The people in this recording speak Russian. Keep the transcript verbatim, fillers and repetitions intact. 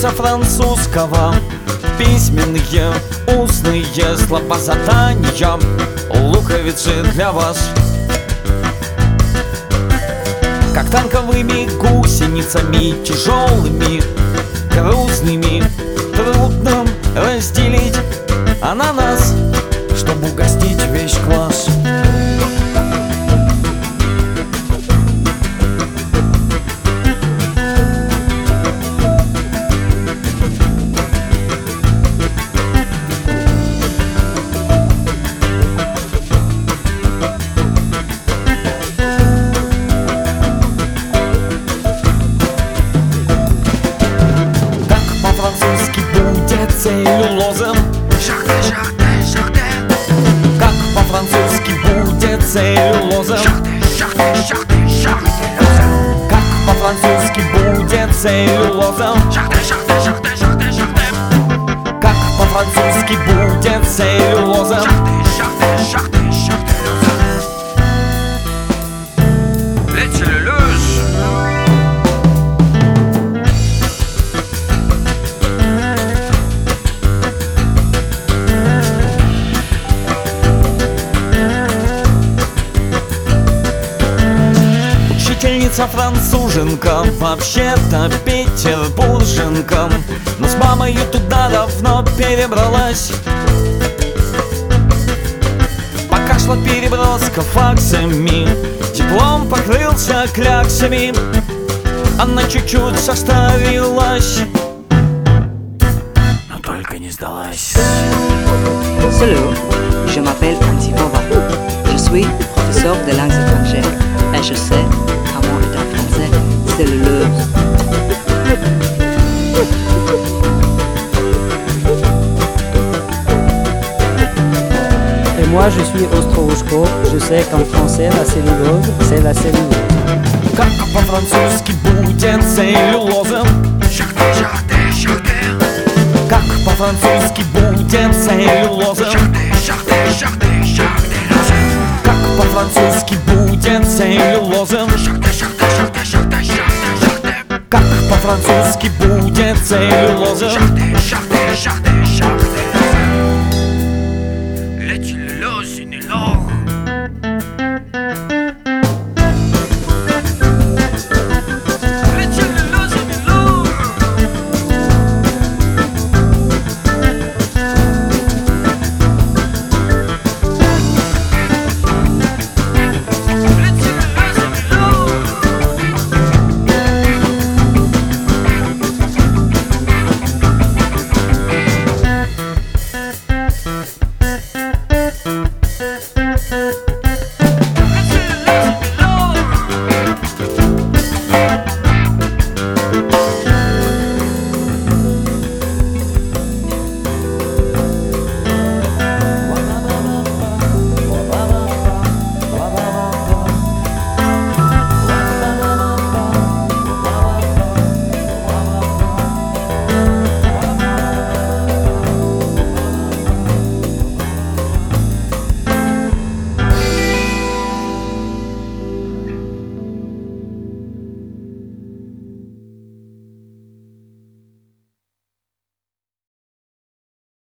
Учительница французского, письменные, устные слова задания, луковицы для вас. Как танковыми гусеницами, тяжелыми, грузными, трудно разделить ананас, чтобы угостить весь класс. Целлюлозом. Как по-французски будет целлюлоза? Как по-французски будет целлюлоза? Как по-французски будет целлюлоза? Учительница француженка, вообще-то петербурженка, но с мамою туда давно перебралась. Пока шла переброска факсами, диплом покрылся кляксами, она чуть-чуть состарилась, но только не сдалась. Salut, je m'appelle Antifova. Je suis professeur de langues étrangères et je sais comment est en français celluleuse. Et moi je suis Ostroushko, je sais qu'en français la cellulose c'est la cellulose. Как по-французски будет целлюлоза? Как по-французски будет целлюлоза? Как по-французски будет целлюлоза? Как по-французски будет целлюлоза?